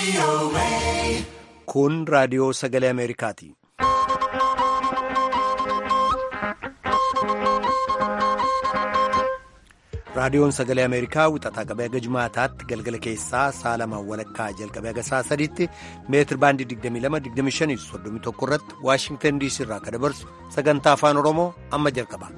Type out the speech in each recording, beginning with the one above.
Kun raadiyoo sagalee Ameerikaati. Raadiyoon sagalee Ameerikaa wixataa qabee haga Jumaataatti galgala keessaa sa'a lamaan walakkaa jalqabee haga sa'a sadiitti meetir baandii 22-25-31 irratti Waashingtan DC irraa kan dabarsu sagantaa afaan Oromoo amma jalqaba.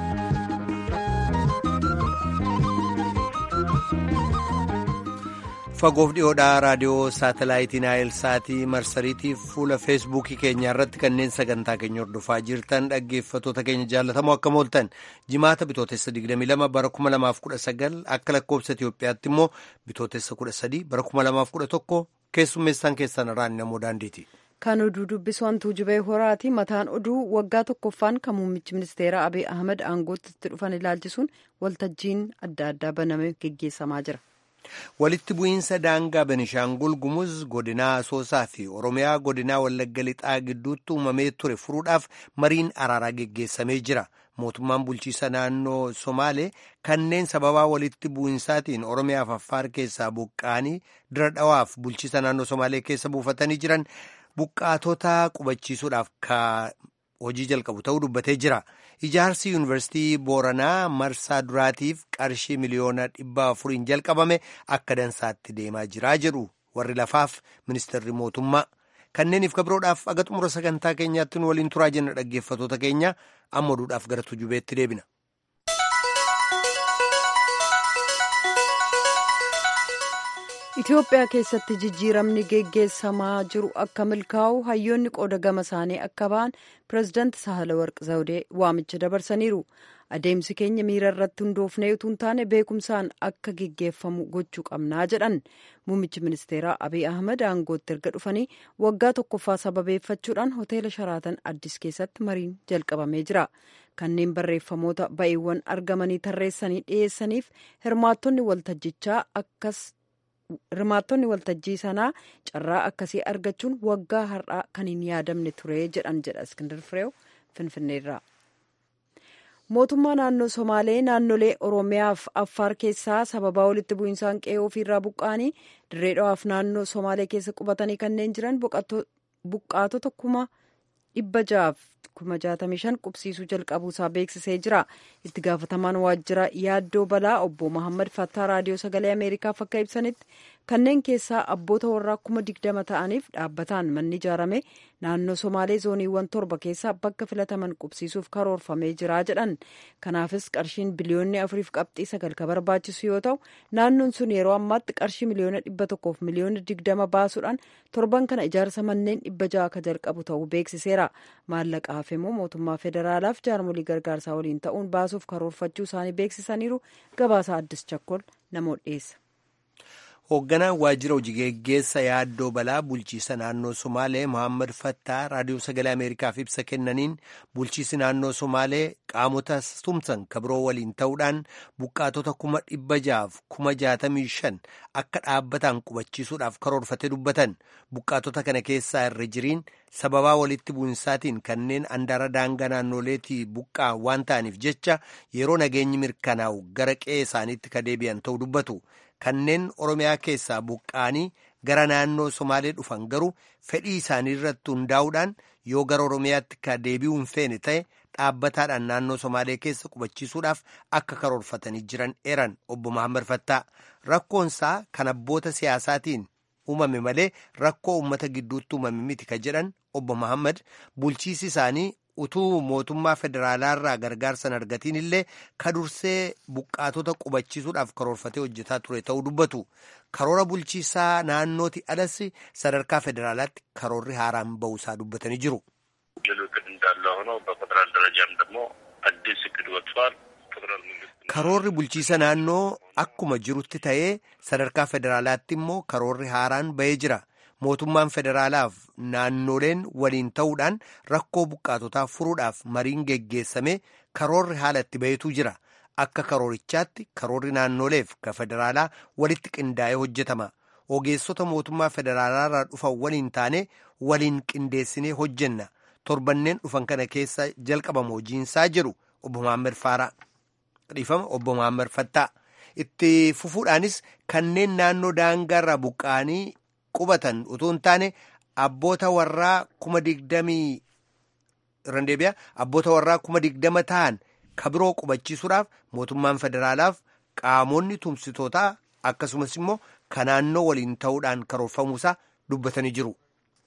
Fagoof dhiyoodhaa raadiyoo saatalaayitii Naayilsaatii marsariitiif fuula feesbuukii keenyaa irratti kanneen sagantaa keenya hordofaa jirtan dhaggeeffattoota keenya jaallatamoo akkam ooltan jimaata bitootessa 22 bara 2019 akka lakkoobsa Itiyoophiyaatti immoo bitootessa 13 bara 2011 keessummeessaan keessan irraan namoo daandiiti. Kan oduu dubbisu hantuu jibee horaati. Mataan oduu waggaa tokkoffaan kan muummichi ministeera Abiy Ahmed aangootti dhufan ilaalchisuun waltajjiin adda addaa banamee geggeessamaa jira. Walitti bu'iinsa daangaa Benishaangul Gumuz godinaa Asoosaa fi Oromiyaa godinaa Wallagga Lixaa gidduutti uumamee ture furuudhaaf mariin araaraa geggeessamee jira. Mootummaan bulchiisa naannoo Somaalee kanneen sababaa walitti bu'iinsaatiin Oromiyaa fi Affaar keessaa buqqa'anii dira dhawaaf bulchiisa naannoo Somaalee keessa buufatanii jiran buqqaatota qubachiisuudhaaf hojii jalqabu ta'uu dubbatee jira. Ijaarsi yuunivarsiitii Booranaa marsaa duraatiif qarshii miliyoona 400 jalqabame akka dansaatti deemaa jira jedhu warri lafaaf ministeerri mootummaa. Kanneeniif kabiroodhaaf aga xumura sagantaa keenyaatti nu waliin turaa jenna dhaggeeffattoota keenya amma oduudhaaf gara tujubeetti deebina. Itoophiyaa keessatti jijjiiramni geggeessamaa jiru akka milkaa'u hayyoonni qooda gama isaanii akka ba'an pireezidaanti Sahaalawarq Zawudee waamicha dabarsaniiru. Adeemsi keenya miira irratti hundoofnee utuu hin taane beekumsaan akka geggeeffamu gochuu qabnaa jedhan. Muummichi ministeeraa Abiy Ahmed aangootti erga dhufanii waggaa tokkoffaa sababeeffachuudhaan hoteela Sharaatan Addis keessatti mariin jalqabamee jira. Kanneen barreeffamoota ba'iiwwan argamanii tarreessanii dhiyeessaniif hirmaattonni waltajjii sanaa carraa akkasii argachuun waggaa har'aa kan hin yaadamne ture jedhan jedha Iskindar Fireew Finfinneerraa. Mootummaa naannoo Somaalee naannolee Oromiyaa fi Affaar keessaa sababaa walitti bu'iinsaan qe'ee ofiirraa buqqa'anii dirree dhawaaf naannoo Somaalee keessa qubatanii kanneen jiran buqqaatota 665,000 qubsiisuu jalqabuusaa beeksisee jira. Itti gaafatamaan waajjira yaaddoo balaa obbo Mohaammed Fattaa raadiyoo sagalee Ameerikaaf akka ibsanitti kanneen keessaa abboota warraa 20,000 ta'aniif dhaabbataan manni ijaarame naannoo Somaalee zooniiwwan 7 keessaa bakka filataman qubsiisuuf karoorfamee jira jedhan. Kanaafis qarshiin biliyoonni 4.9 kan barbaachisu yoo ta'u naannoon sun yeroo ammaatti qarshii miliyoona 100 fi miliyoona 20 baasuudhaan torban kana ijaarsa manneen 600 akka jalqabu ta'uu beeksiseera. Maallaqa hafe immoo mootummaa federaalaaf jaarmolii gargaarsaa waliin ta'uun baasuuf karoorfachuu isaanii beeksisaniiru. Gabaasa Addis Chakkol namoota dhiyeessa. Hoogganaan waajjira hojii geggeessa yaaddoo balaa bulchiisa naannoo Somaalee Mohaammed Fattaa raadiyoo sagalee Ameerikaaf ibsa kennaniin bulchiisi naannoo Somaalee qaamota tumsan kabiroo waliin ta'uudhaan buqqaatota 665,000 akka dhaabbataan qubachiisuudhaaf karoorfatee dubbatan. Buqqaatota kana keessaa irra jiriin sababaa walitti bu'insaatiin kanneen andaara daangaa naannoleetii buqqaa waan ta'aniif jecha yeroo nageenyi mirkanaa'u gara qe'ee isaaniitti ka deebi'an ta'uu dubbatu. Kanneen Oromiyaa keessaa buqqa'anii gara naannoo Somaalee dhufan garuu fedhii isaanii irratti hundaa'uudhaan yoo gara Oromiyaatti ka deebi'uu hin feene ta'e dhaabbataadhaan naannoo Somaalee keessa qubachiisuudhaaf akka karoorfatanii jiran eeran obbo Mohaammed Fattaa. Rakkoonsaa kan abboota siyaasaatiin uumame malee rakkoo uummata gidduutti uumame miti ka jedhan obbo Mohaammed bulchiisi isaanii utuu mootummaa federaalaarraa gargaarsan argatiin illee kadursee buqqaatota qubachiisuudhaaf karoorfatee hojjetaa ture ta'uu dubbatu. Karoora bulchiisaa naannooti alas sadarkaa federaalaatti karoorri haaraan ba'uusaa dubbatanii jiru. Karoorri bulchiisa naannoo akkuma jirutti ta'ee sadarkaa federaalaatti immoo karoorri haaraan ba'ee jira. Mootummaan federaalaaf naannoleen waliin ta'uudhaan rakkoo buqqaatotaa furuudhaaf mariin geggeessame karoorri haala itti bahetu jira. Akka karoorichaatti karoorri naannoleef ka federaalaa walitti qindaa'ee hojjetama. Ogeessota mootummaa federaalaarraa dhufan waliin taane waliin qindeessinee hojjenna. Torbanneen dhufan kana keessa jalqabama hojiinsaa jedhu obbo Mohaammed Fattaa. Itti fufuudhaanis kanneen naannoo daangaarraa buqqa'anii qubatan utuu hin taane abboota warraa 20,000 ta'an kabiroo qubachiisuudhaaf mootummaan federaalaaf qaamonni tumsitootaa akkasumas immoo kan naannoo waliin ta'uudhaan karoorfamuusaa dubbatanii jiru.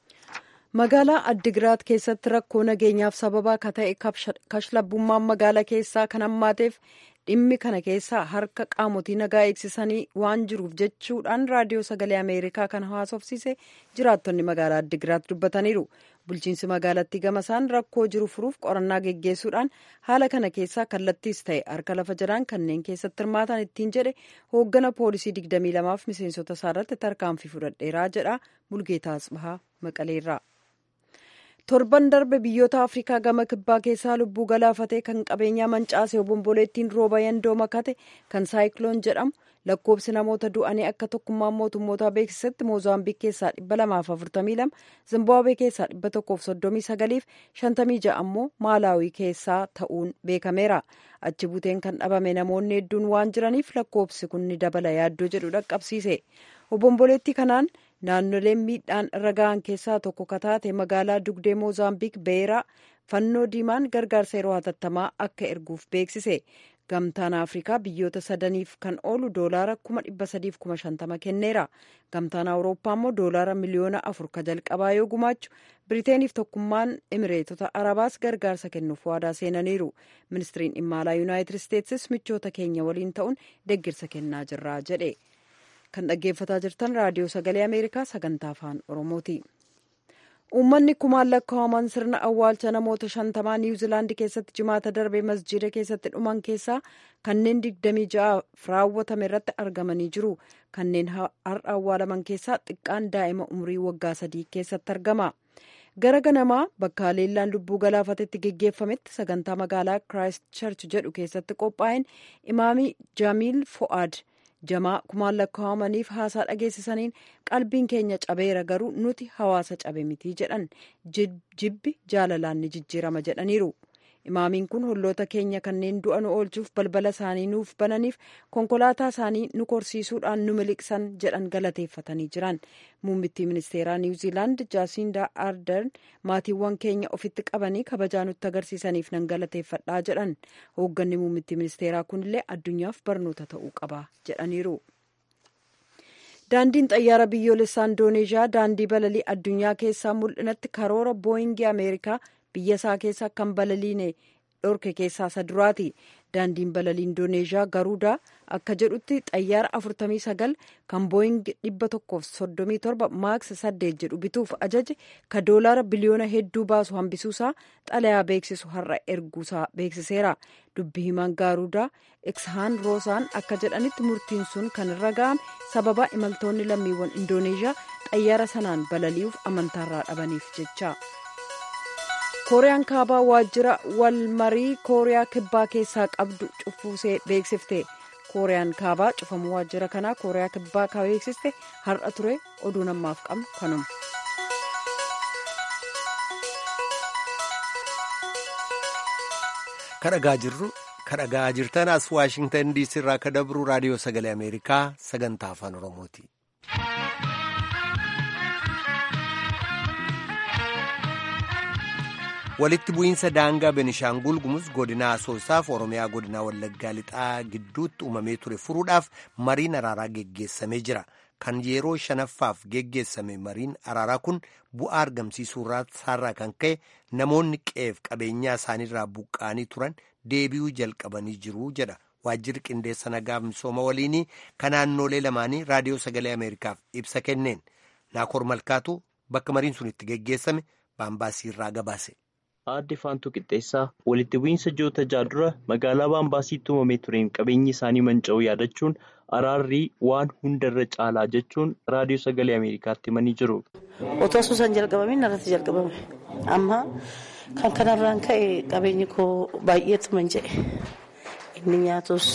Magaalaa Addigiraat keessatti rakkoo nageenyaaf sababa akka ta'e kashlabbummaan magaalaa keessaa kan hammaateef dhimmi kana keessaa harka qaamotii nagaa eegsisanii waan jiruuf jechuudhaan raadiyoo sagalee Ameerikaa kan haasofsiise jiraattonni magaalaa Addigiraat dubbataniiru. Bulchiinsi magaalattii gamasaan rakkoo jiru furuuf qorannaa geggeessuudhaan haala kana keessaa kallattiis ta'e harka lafa jiraan kanneen keessatti hirmaatan ittiin jedhe hooggana poolisii 22f miseensota isaarratti tarkaanfii fudhadheeraa jedha Mulgeetaa Asbahaa Maqaleerraa. Torban darbe biyyoota Afrikaa gama kibbaa keessaa lubbuu galaafatee kan qabeenyaa mancaase obomboleettiin rooba yandoo makate kan saayikiloon jedhamu lakkoobsi namoota du'anii akka tokkummaan mootummootaa beeksisetti Moozaambiik keessaa 242, Zimbaabuwee keessaa 139 fi 56 ammoo Maalaawii keessaa ta'uun beekameera. Achi buuteen kan dhabame namoonni hedduun waan jiraniif lakkoobsi kun ni dabala yaaddoo jedhu dhaqqabsiise. Obomboleettii kanaan naannoleen miidhaan irra ga'an keessaa tokko kataate magaalaa dugdee Moozaambiik Beeraa fannoo diimaan gargaarsa yeroo hatattamaa akka erguuf beeksise. Gamtaan Afrikaa biyyoota sadaniif kan oolu doolaara 350,000 kenneera. Gamtaan Awurooppaa immoo doolaara miliyoona 4 ka jalqabaa yoo gumaachu Biriteeniif tokkummaan Emireetota Arabaas gargaarsa kennuuf waadaa seenaniiru. Ministiriin dhimma alaa Yuunaayitid Isteetsis michoota keenya waliin ta'uun deeggarsa kennaa jirra jedhe. Kan dhaggeeffataa jirtan raadiyoo sagalee Ameerikaa sagantaa afaan Oromooti. Uummanni kumaan lakkaa'aman sirna awwaalcha namoota 50 Niwuziilaandi keessatti jimaata darbe masjiida keessatti dhuman keessaa kanneen 26 raawwatame irratti argamanii jiru. Kanneen har'a awwaalaman keessaa xiqqaan daa'ima umrii waggaa 3 keessatti argama. Gara ganamaa bakka leellaan lubbuu galaafatetti geggeeffametti sagantaa magaalaa Kiraayist Charch jedhu keessatti qophaa'een imaamii Jamiil Fo'aad jamaa kumaan lakkaa'amaniif haasaa dhageessisaniin qalbiin keenya cabeera garuu nuti hawaasa cabe mitii jedhan jibbi jaalalaan ni jijjiirama jedhaniiru. Imaamiin kun holloota keenya kanneen du'a nu oolchuuf balbala isaanii nuuf bananiif konkolaataa isaanii nu korsiisuudhaan nu miliqsan jedhan galateeffatanii jiran. Muummittii ministeeraa Niwuziilaand Jaasindaa Ardern maatiiwwan keenya ofitti qabanii kabajaa nutti agarsiisaniif nan galateeffadhaa jedhan. Hoogganni muummittii ministeeraa kunillee addunyaaf barnoota ta'uu qaba jedhaniiru. Daandiin xayyaara biyyoolessaa Indooneezhiyaa daandii balalii addunyaa keessaa mul'inatti karoora booyingii Ameerikaa biyya isaa keessa kan balaliine dhorke keessaa isa duraati. Daandiin balalii Indooneezhiyaa Garuudaa akka jedhutti xayyaara 49 kan booying 137 maaks 8 jedhu bituuf ajaje ka doolaara biliyoona hedduu baasu hambisuusaa xalayaa beeksisu har'a erguusaa beeksiseera. Dubbi himaan Garuudaa Ikshaan Roosaan akka jedhanitti murtiin sun kan irra ga'ame sababa imaltoonni lammiiwwan Indooneezhiyaa xayyaara sanaan balali'uuf amantaarraa dhabaniif jecha. Kooriyaan kaabaa waajjira walmarii kooriyaa kibbaa keessaa qabdu cufuusee beeksifte. Kooriyaan kaabaa cufamuu waajjira kanaa kooriyaa kibbaa ka beeksiste har'a ture. Oduu namaaf qabnu kanuma. Kadhagaa jirtan as Waashingtan DC irraa ka dabru raadiyoo sagalee Ameerikaa sagantaa afaan Oromooti. Walitti bu'iinsa daangaa Benishaangul Gumuz godina Asoosaaf Oromiyaa godina Wallaggaa Lixaa gidduutti uumamee ture furuudhaaf mariin araaraa geggeessamee jira. Kan yeroo 5ffaaf geggeessame mariin araaraa kun bu'aa argamsiisuu irraa kan ka'e namoonni qe'eef qabeenyaa isaaniirraa buqqa'anii turan deebi'uu jalqabanii jiru jedha. Waajjirri qindeessa nagaaf misooma waliinii kan naannolee lamaanii raadiyoo sagalee Ameerikaaf ibsa kenneen. Naakoor Malkaatu bakka mariin sun itti geggeessame Baambaasii irraa gabaase. Aadde Faantuu Qixxeessaa walitti bu'iinsa ji'oota ja'a dura magaalaa Baambaasiitti uumamee tureen qabeenyi isaanii manca'uu yaadachuun araarri waan hundarra caalaa jechuun raadiyoo sagalee Ameerikaatti himanii jiru. Otoo Asoosan jalqabameen irratti jalqabame. Amma kan kanarraan ka'e qabeenyi koo baay'eetu manca'e. inni nyaatus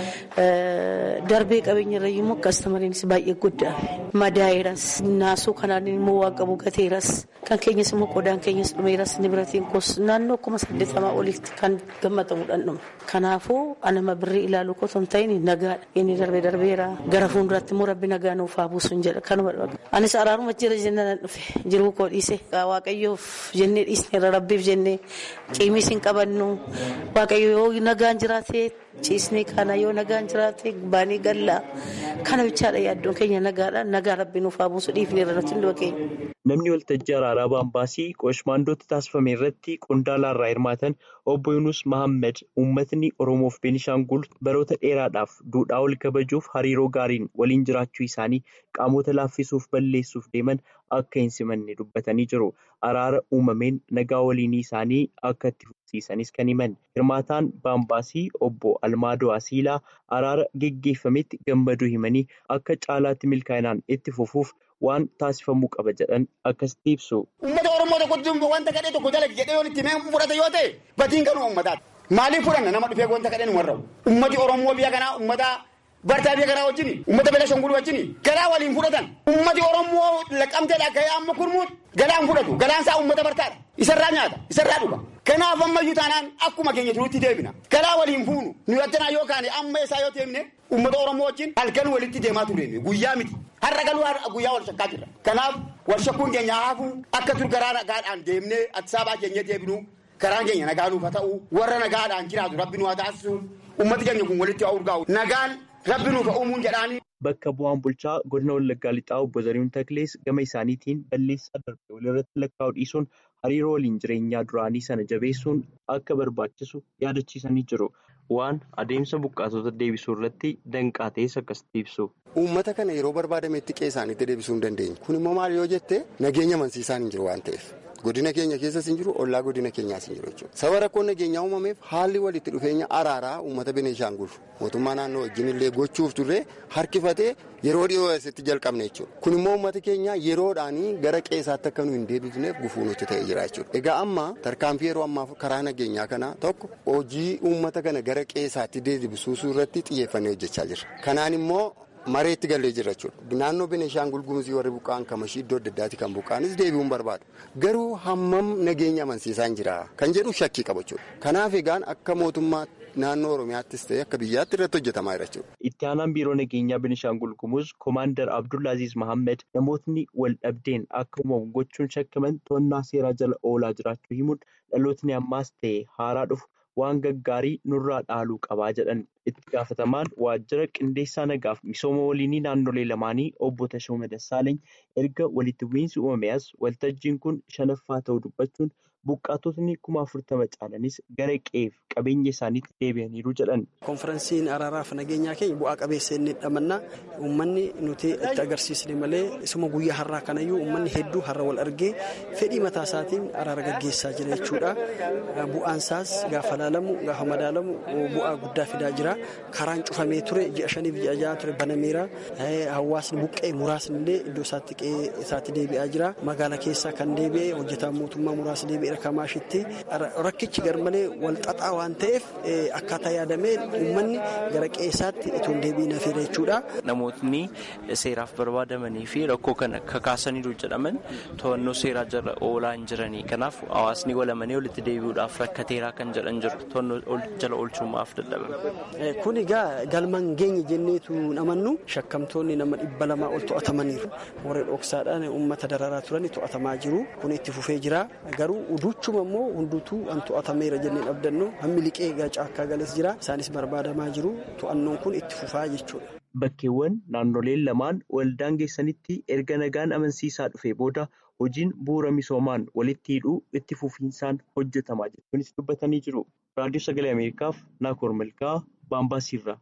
darbee qabeenya irra immoo kastamariinis baay'ee guddaa madaayiras naasuu kanaan immoo waan qabu gateeras kan keenyas immoo qodaan keenyas dhumeeras ni biratiin kos naannoo 80 olitti kan gammadamuudhaan dhume. Kanaafuu anama birrii ilaalu qotoon ta'in nagaadha. Inni darbeera gara fuulduraatti immoo rabbi nagaa nuuf haa buusu hin jedha kanuma dhabe. Anis araaruma jira jennaan dhufe jiruu koo dhiise waaqayyoof jennee dhiisne rabbiif jennee qiimiis hin qabannu waaqayyo yoo nagaan jiraate ciisnee kana yoo nagaan jiraate baanii gallaa kana bichaadha yaaddoon keenya nagaadha nagaa rabbi nuuf haa buusu dhiifne irra nutti hin keenya. Namni waltajjii araaraa Baambaasii qoshmaandootti taasifame irratti qondaalaa irraa hirmaatan obbo Yunus Mahammed uummatni Oromoof Beenishaangul baroota dheeraadhaaf duudhaa wal kabajuuf hariiroo gaariin waliin jiraachuu isaanii qaamota laaffisuuf balleessuuf deeman akka hin simanne dubbatanii jiru. Araara uumameen nagaa waliinii isaanii akka itti fufsiisanis kan himan. Hirmaataan Baambaasii obbo Almaadoo Asiilaa araara geggeeffametti gammaduu himanii akka caalaatti milkaa'inaan itti fufuuf waan taasifamuu qaba jedhan akkasitti ibsu. Uummata Oromoo tokkotti wanta kadhee tokko dalage jedhee yoo itti fudhate yoo ta'e batiin kanuma uummataati. Maaliif fudhanna nama dhufee wanta kadhee nu warra'u? Uummati Oromoo biyya kanaa uummata bartaa biyya kanaa wajjini uummata Beenishaangul wajjini galaa waliin fudhatan. Uummati Oromoo laqqamteedhaa gahee amma kurmuut galaan fudhatu galaan isaa uummata bartaadha. Isarraa nyaata isarraa dhuga. Kanaaf ammayyuu taanaan akkuma keenya turuutti deebina. Galaa waliin fuunu nu yattanaa yoo kaane amma isaa yoo deemne uummata Oromoo wajjin halkan walitti deemaa turre guyyaa miti. Har'a galuu guyyaa wal shakkaa jirra. Kanaaf wal shakkuun keenya haafuu akka ture karaa nagaadhaan deemnee Addisabaa keenya deebinu karaan keenya nagaa nuuf haa ta'u warra nagaadhaan jiraatu rabbi nu haa taasisu uummati keenya kun walitti haa urgaa'u nagaan rabbi nuuf haa uumuun jedhaani. Bakka bu'aan bulchaa godina Wallaggaa Lixaa obbo Zarihuun Taklees gama isaaniitiin balleessaa darbe walirratti lakkaa'uu dhiisuun hariiroo waliin jireenyaa duraanii sana jabeessuun akka barbaachisu yaadachiisanii jiru. Waan adeemsa buqqaatota deebisuu irratti danqaa ta'es akkasitti ibsu. Uummata kana yeroo barbaadametti qe'ee isaaniitti deebisuu hin dandeenye. Kun immoo maal yoo jette nageenya amansiisaan hin jiru waan ta'eef. Godina keenya keessas hin jiru, ollaa godina keenyaas hin jiru jechuudha. Sababa rakkoon nageenyaa uumameef haalli walitti dhufeenya araaraa uummata Beenishaangul mootummaa naannoo wajjin illee gochuuf turre harkifatee yeroo dhiyoo asitti jalqabne jechuudha. Kun immoo uummata keenya yeroodhaanii gara qe'eesaatti akka nu hin deebifneef gufuu nutti ta'ee jira jechuudha. Egaa amma tarkaanfii yeroo ammaa karaa nageenyaa kana tokko hojii uummata kana gara qe'eesaatti deebisuu irratti xiyyeeffannee hojjechaa jirra. Kanaan immoo mareetti galee jira jechuudha. Naannoo Beenishaangul Gumuzii warri buqqaan kamashii iddoo adda addaatti kan buqqaanis deebi'uun barbaadu. Garuu hammam nageenya amansiisaa hin jira kan jedhu shakkii qaba jechuudha. Kanaaf egaan akka mootummaa naannoo Oromiyaattis ta'e akka biyyaatti irratti hojjetamaa jira jechuudha. Itti aanaan biiroo nageenyaa Beenishaangul Gumuz Koomaandar Abdullaaziz Mahammed namootni wal dhabdeen akka uumamu gochuun shakkaman to'annaa seeraa jala oolaa jiraachuu himuun dhalootni ammaas ta'e haaraa dhufu waan gaggaarii nurraa dhaaluu qabaa jedhan. Itti gaafatamaan waajjira qindeessaa nagaaf misooma waliinii naannolee lamaanii obbo Tashoomaa Dassaalany erga walitti bu'iinsi uumame as waltajjiin kun 5ffaa ta'uu dubbachuun buqqaatotni 40,000 caalanis gara qe'eef qabeenya isaaniitti deebi'aniiru jedhan. Konferensiin araaraaf nageenyaa keenya bu'aa qabeessa inni dhamannaa uummanni nuti itti agarsiisne malee isuma guyyaa har'aa kanayyuu uummanni hedduu har'a wal argee fedhii mataa isaatiin araara gaggeessaa jira jechuudha. Bu'aan isaas gaafa laalamu gaafa madaalamu bu'aa guddaa fidaa jira. Karaan cufamee ture ji'a 5 fi ji'a 6 ture banameera. Hawaasni buqqee muraasni illee iddoo isaatti qe'ee isaatti deebi'aa jira. Magaalaa keessaa kan deebi'e hojjetaan mootummaa muraasni deebi'e Kamaashitti rakkichi garmalee wal xaxaa waan ta'eef akkaataa yaadamee uummanni gara qe'eessaatti itoo deebiin hafeera jechuudha. Namootni seeraaf barbaadamanii fi rakkoo kana kakaasaniiru jedhaman to'annoo seeraa jala oolaa hin jiranii. Kanaaf hawaasni walamanii walitti deebi'uudhaaf rakkateeraa kan jedhan jiru. To'annoo jala oolchuudhaaf dadhabame. Kun egaa galmaan geenye jenneetu amannu shakkamtoonni nama 200 ol to'atamaniiru. Warra dhoksaadhaan uummata dararaa turan to'atamaa jiru. Kun itti fufee jira. Garuu duuchuma immoo hunduutuu an to'atameera jenneen abdannu hammi liqee egaa caakkaa galees jira. Isaanis barbaadamaa jiru. To'annoon kun itti fufaa jechuudha. Bakkeewwan naannoleen lamaan waldaan geessanitti erga nagaan amansiisaa dhufee booda hojiin bu'uura misoomaan walitti hidhuu itti fufiinsaan hojjetamaa jechuunis dubbatanii jiru. Raadiyoo Sagalee Ameerikaaf Naakoor Malkaa Baambaasiirraa.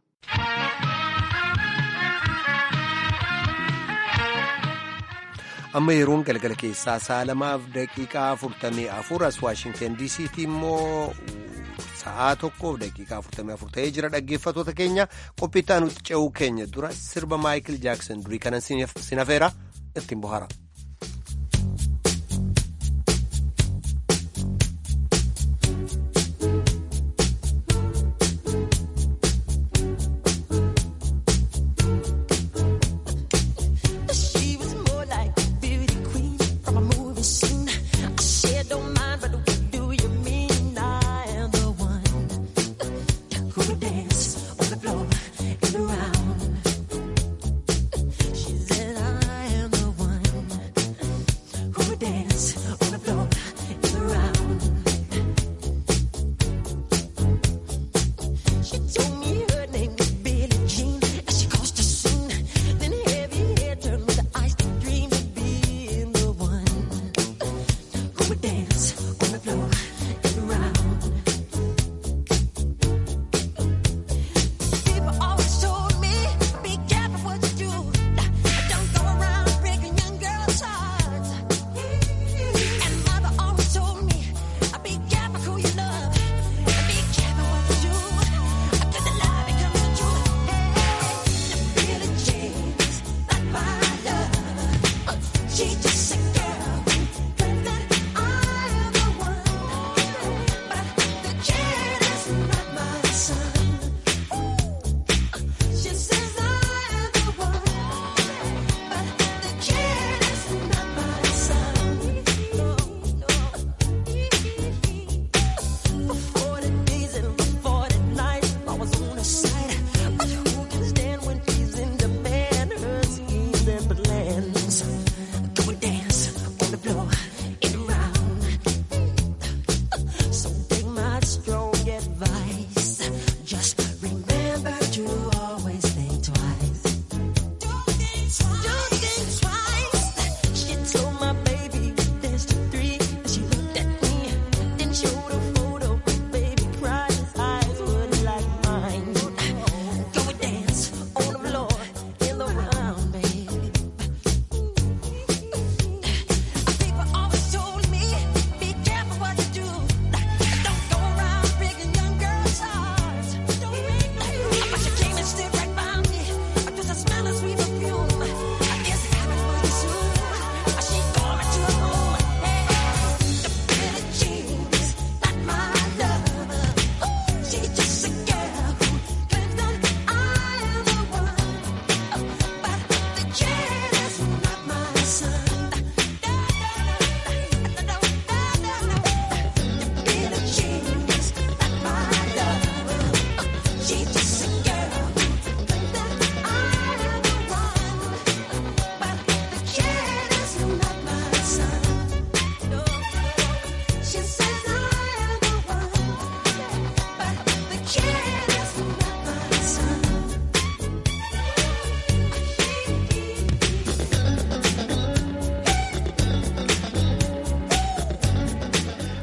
Amma yeroon galgala keessaa 2:44 as Waashingtan DC'tti immoo sa'aa 1:44 ta'ee jira. Dhaggeeffattoota keenya qophiitti aanutti ce'uu keenya dura sirba Maayikil Jaaksan durii kanan sinafeera ittiin bohaara.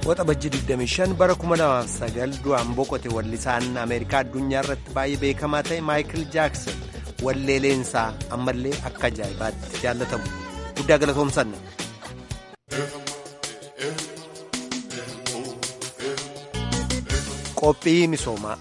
Waxabajji 25 bara 2009 du'aan boqote wallisaan Ameerikaa addunyaa irratti baay'ee beekamaa ta'e Maayikil Jaakson walleeleensaa ammallee akka ajaa'ibaatti jaallatamu guddaa galatoomsanna. Qophii misoomaa.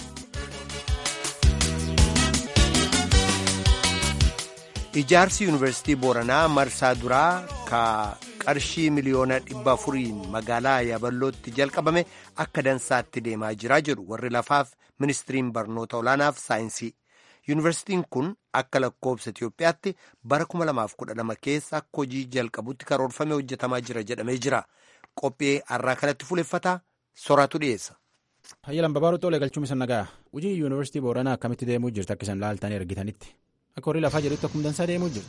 Ijaarsi Yuunivarsiitii Booranaa marsaa duraa ka qarshii miliyoona 400 magaalaa Yaaballootti jalqabame akka dansaatti deemaa jira jedhu warri lafaaf ministiriin barnoota olaanaaf saayinsii. Yuunivarsiitiin kun akka lakkoobsa Itiyoophiyaatti bara 2012 keessa akka hojii jalqabutti karoorfame hojjetamaa jira jedhamee jira. Qophii har'aa kanatti fuuleffataa soraatu dhiyeessa. Hayyalan Babaaruu Xoolee galchuun isa nagaa. Hojii Yuunivarsiitii Booranaa akkamitti deemuu jirti akka isaan laaltanii argitanitti? Akka horii lafaa jedhutti akkuma dansaa deemuu jirti.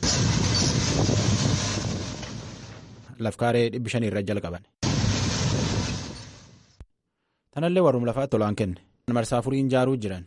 Lafkaaree 500 irra jalqaban. Tanallee warrum lafaatti tolaan kenne. Marsaa 4 ijaaruu jiran.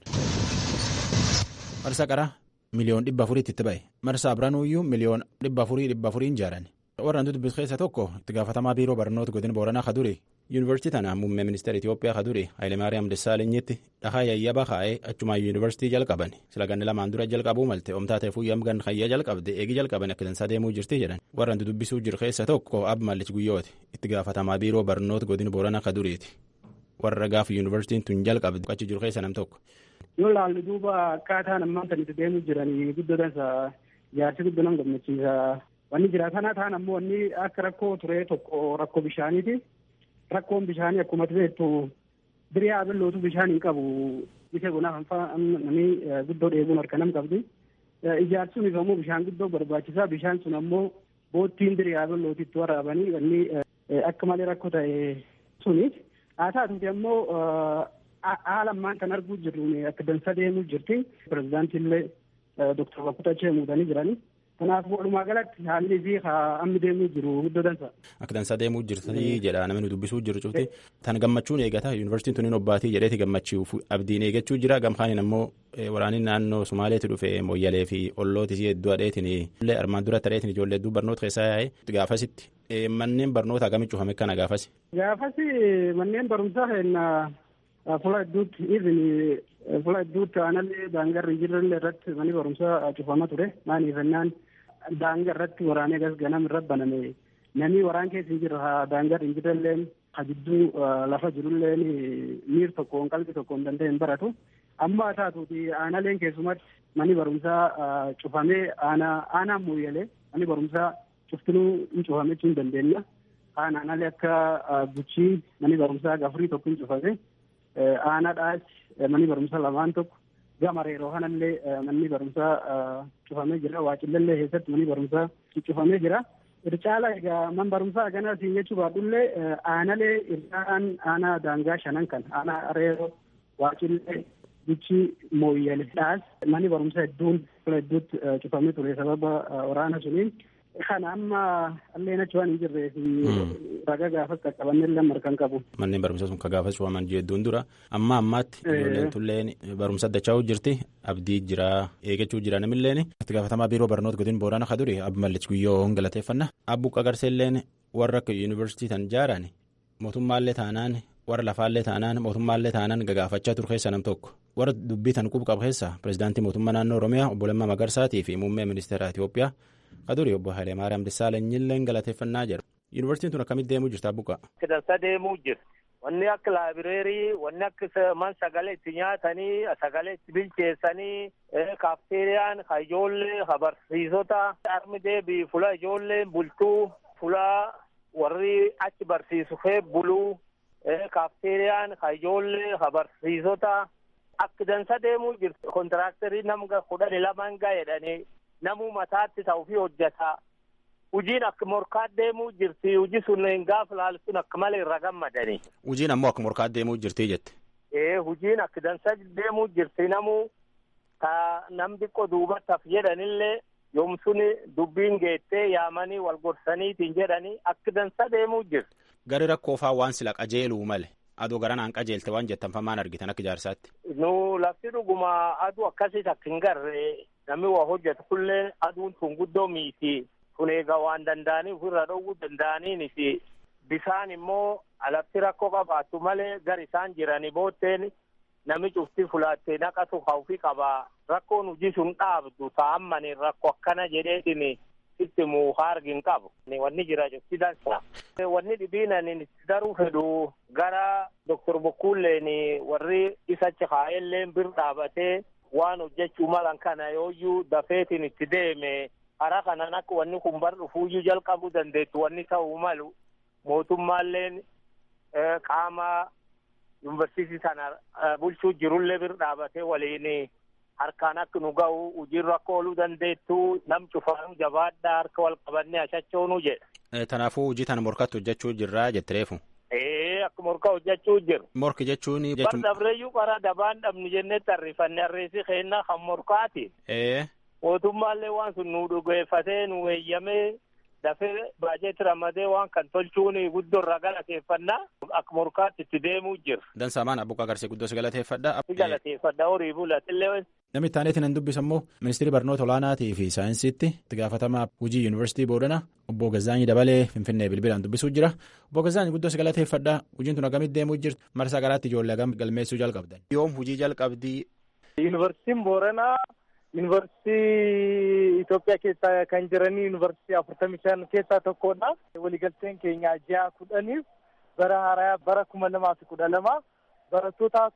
Marsaa qaraa miliyoon 400 itti ba'e. Marsaa biranuuyyuu miliyoon 400 ijaaran. Warraan dubbisu keessa tokko itti gaafatamaa biiroo barnoota godina Booranaa Kaduri. Yuunivarsiitii tana muummee ministeera Itiyoophiyaa Kaduri Hayilemaariyaam Dessaalenyitti dhahaa yayyaba kaa'ee achumaa yuunivarsiitii jalqaban. Sila ganni lamaan dura jalqabuu malte omtaa ta'e fuuyyam gan hayyaa jalqabde eegi jalqaban akka dansaa deemuu jirti jedhan. Warraan dubbisuu jiru keessa tokko Ab Mallich Guyyooti itti gaafatamaa biiroo barnoota godina Booranaa Kaduriiti. Warra gaafa yuunivarsiitiin tun jalqabde achi jiru keessa nam tokko. Yoo laallu duuba akkaataan ammaan kan itti deemuu jiranii guddoodhansa ijaarsi guddoo nam gammachiisa. Wanni jira kana ta'an ammoo wanni akka rakkoo ture tokko rakkoo bishaaniiti. Rakkoon bishaanii akkuma beektu birii Yaaballootu bishaan hin qabu. Bishaan kunaaf namni guddoo dheebuun harka nam qabdi. Ijaarsi sunis ammoo bishaan guddoo barbaachisaa. Bishaan sun ammoo boottiin birii Yaaballootitti waraabanii wanni akka malee rakkoo ta'e sunis. Haa taatuuti ammoo haala ammaan kan arguu jirru akka dansa deemuu jirti. Pirezidaantiillee Dr. Bakkutachee muudanii jiranii. Kanaaf walumaa galatti haalli fi hammi deemuu jiru guddoo dansa. Akka dansaa deemuu jirti jedha namni dubbisuu jiru cufti. Tan gammachuun eegata yuunivarsiitiin tuniin obbaatii jedheeti gammachuuf abdiin eegachuu jira. Gamkaaniin ammoo waraaniin naannoo Somaaleetti dhufe Mooyyalee fi Ollootis hedduu adheetiin illee armaan duratti adheetiin ijoollee hedduu barnoota keessaa yaa'e gaafasitti manneen barnoota akkamii cufame kana gaafasi. Gaafasi manneen barumsaa fuula hedduutti aanallee daangarri jirrellee irratti manni barumsaa cufama ture. Maaliif jennaan daangaa irratti waraanee gas ganam irra baname namni waraan keessa hin jirre daangarri hin jirrelleen hajidduu lafa jirulleen miir tokkoon qalbii tokkoon danda'e hin baratu. Amma haa taatuuti aanaleen keessumatti manni barumsaa cufamee aanaan Mooyyalee manni barumsaa cuftinuu hin cufame hin dandeenya. Aanaalee akka Guchii manni barumsaa Gafurii tokko hin cufame. Aanaadhaas manni barumsaa lamaan tokko gama reeroo kanallee manni barumsaa cufamee jira. Waaqillee keessatti manni barumsaa cufamee jira. Ircaala egaa man barumsaa ganaa siin jechuu baadhullee aanalee irraan aanaa daangaa shanan kan aanaa reeroo Waaqillee Guchii Mooyyaleedhaas manni barumsaa hedduutti cufamee ture sababa waraana suniin. Kana amma alleen achi waan hin jirreef raga gaafas qaqqabannee illee kan qabu. Manneen barumsaa sun ka gaafas cufaman jedhuun dura ammaatti ijoolleen tulleen barumsa addachaa'uu jirti abdii jira eegachuu jira namilleen itti gaafatamaa biiroo barnoota godina Booranaa Kaduri Ab Mallich Guyyoo galateeffannaa. Abbu Qagarseelleen warra akka yuunivarsiitii tan ijaaran mootummaallee taanaan warra lafaallee taanaan mootummaallee taanaan gagaafachaa ture keessa nam tokko. Warra dubbii tan qubu qabu keessa pirezidaantii mootummaa naannoo Oromiyaa obbo Lammaa Magarsaatii fi muummee ministeera Itiyoophiyaa Kaduri obbo Hayilemaariyaam Dessaalenyiillee galateeffannaa jira. Yuunivarsiitiin tun akkamitti deemuu jirti Abbuqa? Dansa deemuu jirti. Wanni akka laabireerii, wanni akka man sagalee itti nyaatanii, sagalee itti bilcheessanii, kaafteeriyaan, ijoollee, barsiisota, armi deebii, fuula ijoollee bultuu, fuula warri achi barsiisu fee buluu, kaafteeriyaan, ijoollee, barsiisota akka dansa deemuu jirti. Kontiraaktarii nama 12 gaa'edhanii. Namuu mataatti ta'uu fi hojjeta. Hojiin akka morkaat deemuu jirti. Hojii sun gaafa laalisuun akka malee irra gammadani. Hojiin ammoo akka morkaat deemuu jirti jette. Hojiin akka dansa deemuu jirti. Namuu nam xiqqoo duubattaaf jedhanillee yoomsun dubbiin geettee yaamanii wal gorsaniitiin jedhanii akka dansa deemuu jirti. Gari rakkoofaa waan sila qajeeluu male. Aduu garanaan qajeelte waan jettan famaan argitan akka ijaarsaatti. Lafti dhuguma aduu akkasitti akka hin garree. Namni waa hojjetu kullee aduun tun guddoo miiti. Kun egaa waan danda'anii ofirra dhowwuu danda'aniinisi. Bisaan immoo alatti rakkoo qabaattu malee gar isaan jiranii bootteen nami cufti fulaattee naqatu hawfi qabaa rakkoon hojii sun dhaabdu ta'ammanii rakkoo akkana jedheetiin itti hargin qabu wanni jira cufti dansa. Wanni dhibiinan itti daruu fedhu gara Dr. Bokkuulleen warri isachi haa'elleen bir dhaabatee waan hojjechuu malan kana yooyyuu dafeetiin itti deeme hara kanan akka wanni kun bar dhufuuyyuu jalqabuu dandeettu wanni ta'uu malu mootummaalleen qaama yuunivarsiitii sana bulchuu jirullee bir dhaabatee waliin harkaan akka nu ga'u hojiirra akka ooluu dandeettu nam cufaanu jabaadhaa harka wal qabannee ashachoonuu jedha. Kanaafuu hojii tana morkatti hojjechuu jirraa jettireefu. Akka morka hojjechuu jiru. Morki jechuun. Dabreeyyuu qara dabaan dhabni jennee tarrifanne harreessi keennaa kan morkaati. Mootummaallee waan sun nu dhugeeffatee nu heeyyamee dafee baajeeti ramadee waan kan tolchuun guddoo irraa galateeffannaa akka morkaatti itti deemuu jira. Dansaamaan abbuqaa garsee guddoo si galateeffadha. Galateeffadha horii bulatillee. Namni itti aaneetiin hin dubbisu immoo ministeerri barnoota olaanaatii fi saayinsiitti itti gaafatamaa hojii yuunivarsiitii Booranaa obbo Gazaanyi Dabalee Finfinnee bilbilaan dubbisuu jira. Obbo Gazaanyi guddoo si galateeffadha. Hojiin tun akkamitti deemuu jirti? Marsaa garaatti ijoollee galmeessuu jalqabdan. Yoom hojii jalqabdii? Yuunivarsiitiin Booranaa yuunivarsiitii Itoophiyaa keessa kan jiranii yuunivarsiitii 45 keessaa tokkodha. Waliigalteen keenya ji'a 10 bara haaraa bara 2012 barattoota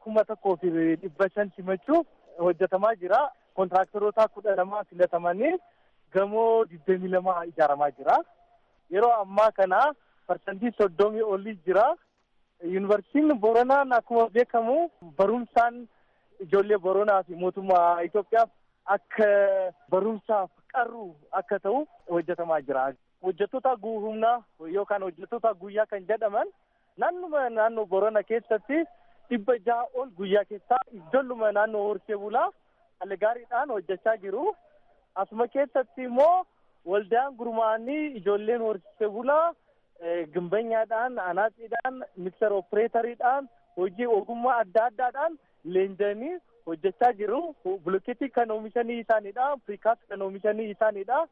1,500 simachuuf hojjetamaa jira. Kontiraaktaroota 12 filatamanii gamoo 22 ijaaramaa jira. Yeroo ammaa kana parsantii 30 olii jira. Yuunivarsiitiin Booranaan akkuma beekamu barumsaan ijoollee Booranaa fi mootummaa Itoophiyaaf akka barumsaaf qarru akka ta'u hojjetamaa jira. Hojjettoota humnaa yookaan hojjettoota guyyaa kan jedhaman naannoo Boorana keessatti 600 ol guyyaa keessaa ijoolluma naannoo Horsee Bulaa haala gaariidhaan hojjechaa jiru. Asuma keessatti immoo waldaan gurmaa'anii ijoolleen Horsee Bulaa gimbanyaadhaan, anaaxiidhaan, mikser opereeteriidhaan hojii ogummaa adda addaadhaan leenjanii hojjechaa jiru. Bulokkeetii kan oomishanii isaaniidha. Piriikaas kan oomishanii isaaniidha.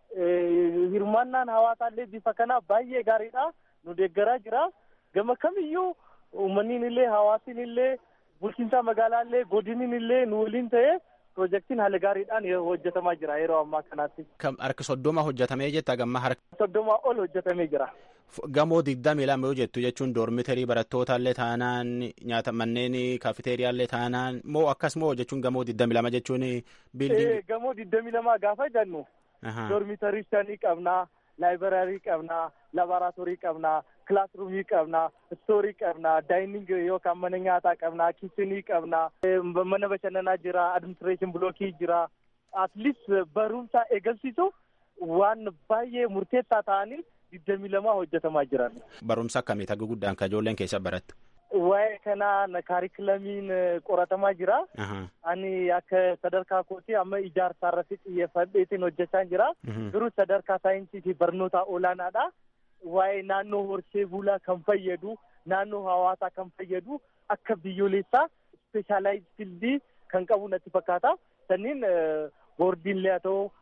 Hirmaannaan hawaasaallee bifa kanaa baay'ee gaariidha. Nu deeggaraa jira. Gama kamiyyuu uummanniin illee hawaasiin illee bulchiinsa magaalaallee godiniin illee nu waliin ta'ee piroojeektiin haala gaariidhaan hojjetamaa jira yeroo ammaa kanaatti. Harka 30 hojjetamee jetta gamma harka 30 ol hojjetamee jira. Gamoo 22 yoo jettu jechuun doormitarii barattootallee taanaan nyaata manneen kaafiteeriyaallee taanaan moo akkas moo jechuun gamoo 22 jechuun biildingi. Gamoo 22 gaafa jennu doormitarii 5 qabnaa, laayibiraarii qabnaa, laaboraatoorii qabnaa, kilaasruumii qabnaa, istoorii qabnaa, daayining yookaan mana nyaataa qabnaa, kiichinii qabnaa, mana bashannanaa jira, adiministireeshin bilookii jira. Atliist barumsa eegalsiisuuf waan baay'ee murteessaa ta'anii 22 hojjetamaa jiran. Barumsa akkamii tagga guddaan kan ijoolleen keessa barattu? Waa'ee kanaan kaarikulamiin qoratamaa jira. Ani akka sadarkaa kootii amma ijaarsaa irratti xiyyeeffadheetiin hojjechaa jira. Garuu sadarkaa saayinsii fi barnoota olaanaadha. Waa'ee naannoo Horsee Bulaa kan fayyadu, naannoo hawaasaa kan fayyadu akka biyyoolessaa ispeeshaalaayiz fildii kan qabu natti fakkaata. Sanniin boordiinlee haa ta'u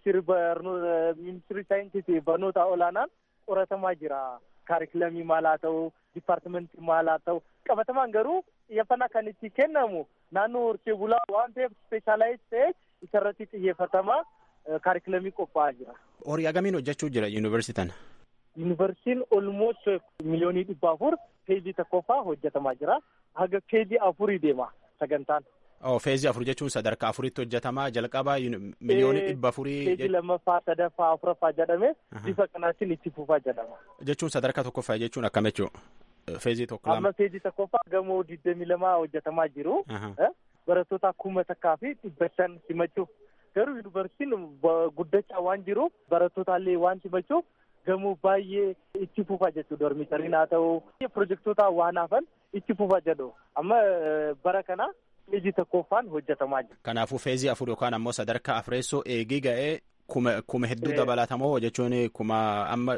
ministeerri saayinsii fi barnoota olaanaan qoratamaa jira. Kaarikulamii maal haa ta'u, dipaartimentii maal haa ta'u, qabatamaan garuu xiyyeeffannaa kan itti kennamu naannoo Horsee Bulaa waan ta'eef ispeeshaalaayiz ta'e isarratti xiyyeeffatamaa kaarikulamii qophaa'aa jira. Horii agamiin hojjechuu jira yuunivarsiitiin? Yuunivarsiitiin olmoos 1,400,000 feezii tokkoffaa hojjetamaa jira. Haga feezii 4 deema sagantaan. Feezii 4 jechuun sadarkaa 4tti hojjetamaa jalqabaa 1,400,000. Feezii lammaffaa, sadaffaa, afuraffaa jedhamee bifa kanaatiin itti fufaa jedhama. Jechuun sadarkaa tokkoffaa jechuun akkam jechuudha? Feezii tokko lama. Amma feezii tokkoffaa gamoo 22 hojjetamaa jiru. Barattoota 1,100 simachuuf. Garuu yuunivarsiitiin guddachaa waan jiruuf barattootallee waan simachuuf gamoo baay'ee itti fufaa jechuudha. Dormitariin haa ta'u pirojektoota waan hafan itti fufaa jedhu. Amma bara kana feezii tokkoffaan hojjetamaa jira. Kanaafuu feezii 4 yookaan ammoo sadarkaa afreessoo eegii ga'ee kuma hedduu dabalatamoo jechuun kuma.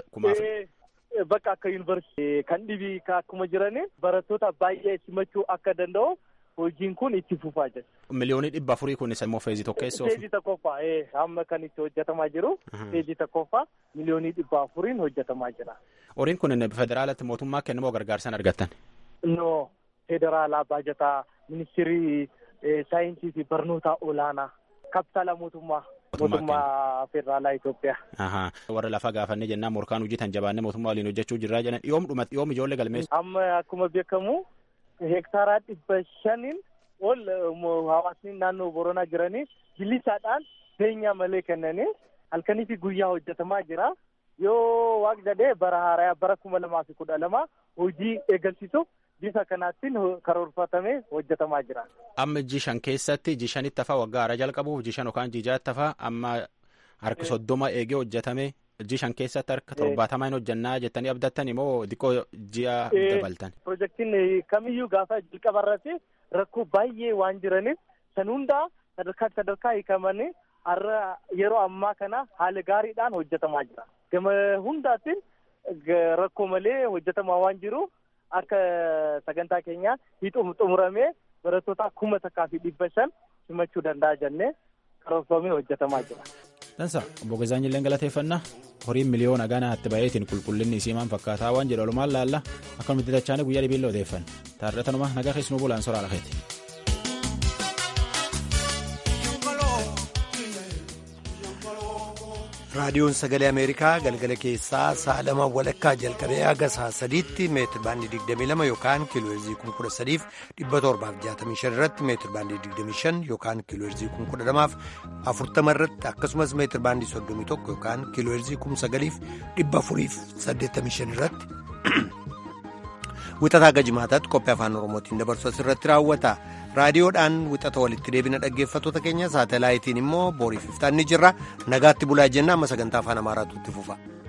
Bakka akka yuunivarsiitii kan dhibii akkuma jiranii barattoota baay'ee simachuu akka danda'u hojiin kun itti fufaa jira. Miliyoonii 400 kunis immoo feezii tokkeessoo. Feezii tokkoffaa amma kan itti hojjetamaa jiru feezii tokkoffaa miliyoonii 400 hojjetamaa jira. Horiin kun federaalatti mootummaa kennamoo gargaarsaan argattan? No, federaalaa baajataa ministirii saayinsii fi barnoota olaanaa kapitaala mootummaa federaalaa Itoophiyaa. Warra lafa gaafannee jennaan morkaan hojjetan jabaannee mootummaa waliin hojjechuu jirraa jedhan yoom ijoollee galmeessu? Amma akkuma beekamu hektaaraa 500 ol hawaasni naannoo Boronaa jiranii bilisaadhaan beenyaa malee kennanii halkanii fi guyyaa hojjetamaa jira. Yoo waaq jedhee bara haaraa bara 2012 hojii eegalchisuuf bifa kanaatiin karoorfatamee hojjetamaa jira. Amma G5 keessatti G5 tafaa waggaa haaraa jalqabuuf G5 yookaan G6 tafaa amma harka 30 eegee hojjetamee G5 keessatti harka 70 hin hojjannaa jettanii abdattan immoo xiqqoo ji'a dabaltan. Pirojektiin kamiyyuu gaafa jalqabarratti rakkoo baay'ee waan jiraniif san hundaa sadarkaa hiikamanii har'a yeroo ammaa kana haala gaariidhaan hojjetamaa jira. Gama hundaatiin rakkoo malee hojjetamaa waan jiru akka sagantaa keenya xumuramee barattoota 1,500 simachuu danda'a jennee karoorfamee hojjetamaa jira. Dansa obbo Gazaanyillee galateeffannaa horiin miliyoona ganaatti baay'eetiin qulqullinni isii maal fakkaataa waan jedhu walumaan laalla akkanumatti dachaanii guyyaa dhibiilla odeeffanne taarratanuma nagaa keessumaa bulaan soraa lakeeti. raadiyoon sagalee ameerikaa galgala keessaa sa'a 2 walakkaa jalqabee haga sa'a 3tti meetir baandii 22 yookaan kiilooherzii 13,765 irratti meetir baandii 25 yookaan kiilooherzii 10,040 irratti akkasumas meetir baandii 31 yookaan kiilooherzii 9,485 irratti wixataa gajimaataatti qophii afaan oromootiin dabarsu asirratti raawwata. raadiyoodhaan wixata walitti deebina dhaggeeffattoota keenya saatalaayitiin immoo boriif iftaan ni jirra nagaatti bulaa jenna amma sagantaa afaan amaaraatu itti fufa.